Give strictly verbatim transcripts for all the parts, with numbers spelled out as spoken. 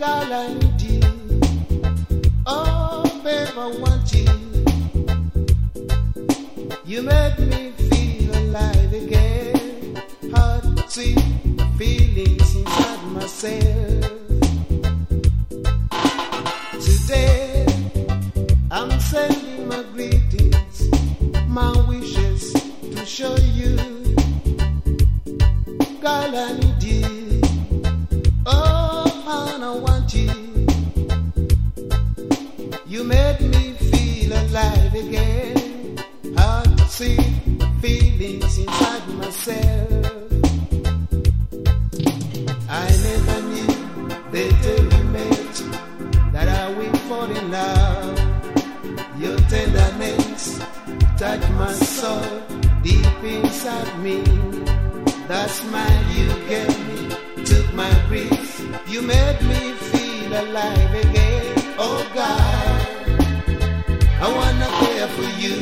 girl, I need you. Oh, babe, I want you. You made me feel alive again. Hot, sweet feelings inside myself. Today, I'm sending my greetings, my wishes to show you. Girl, I need you. Oh, and I want you. You made me feel alive again. Hard to see feelings inside myself. I never knew the day we met that I will fall in love. Your tenderness touched my soul deep inside me. That smile you gave me took my breath. You made me feel alive again. Oh God, I wanna care for you.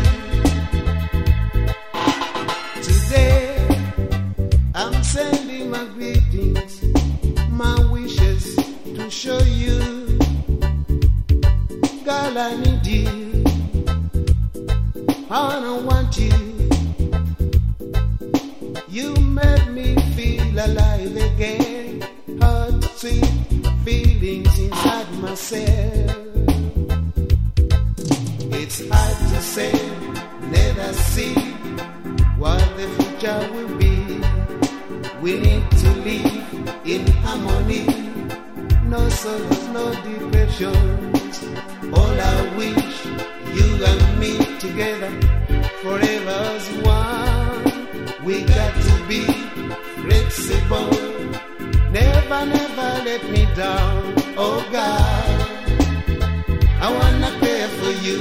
Today, I'm sending my greetings, my wishes to show you. Girl, I need you. I don't want you. You made me feel alive again. Hot, sweet feelings inside myself. It's hard to say, let us see what the future will be. We need to live in harmony. No sorrows, no depressions. All I wish, you and me together, forever as one. We got to be flexible. Never, never let me down. Oh God, I wanna care for you.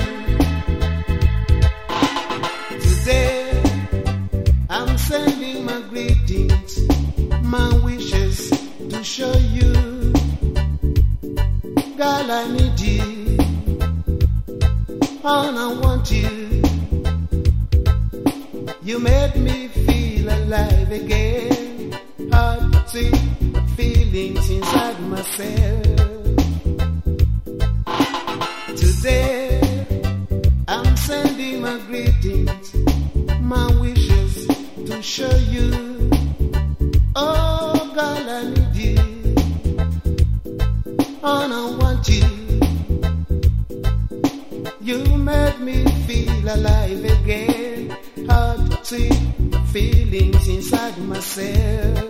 Today, I'm sending my greetings, my wishes to show you. Girl, I need you. And I want you. You made me feel alive again. Hot, sweet feelings inside myself. Today, I'm sending my greetings, my wishes to show you. Oh, girl, I need you. And I want you. You made me feel alive again. Hot, sweet feelings inside myself.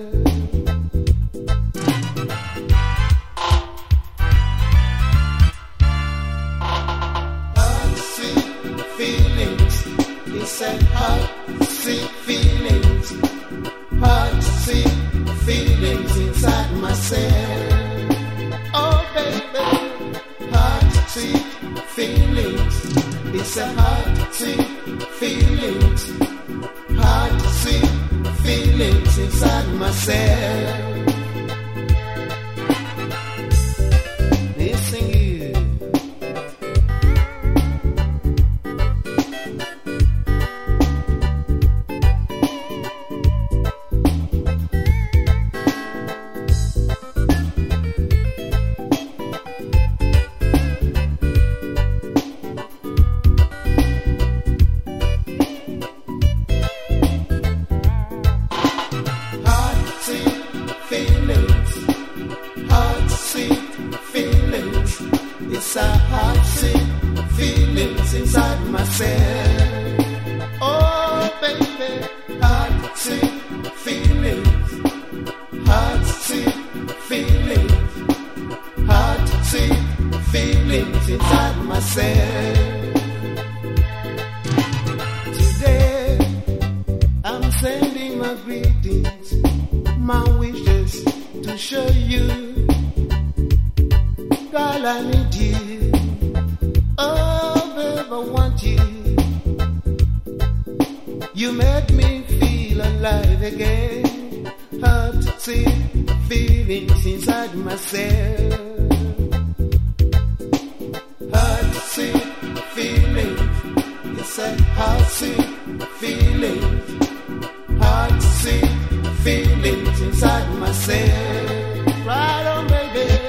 Hot, sweet feelings. It's a hot, sweet feelings. Hot, sweet feelings inside myself. Oh, baby. Hot, sweet feelings. It's a hot, sweet feelings. Hard to see feelings inside myself. Missing you. It's a hot, sweet feelings inside myself. Oh, baby, hot, sweet feelings. Hot, sweet feelings. Hot, sweet feelings inside myself. Today, I'm sending my greetings, my wishes to show you. Girl, I need you. Oh, babe, I want you. You made me feel alive again. Hard to see feelings inside myself. Hard to see feelings. It's a hard to see feelings. Hard to see feelings inside myself. Right on, baby.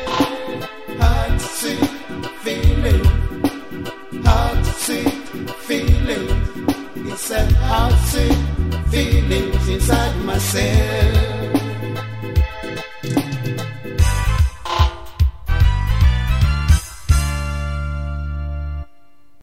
myself.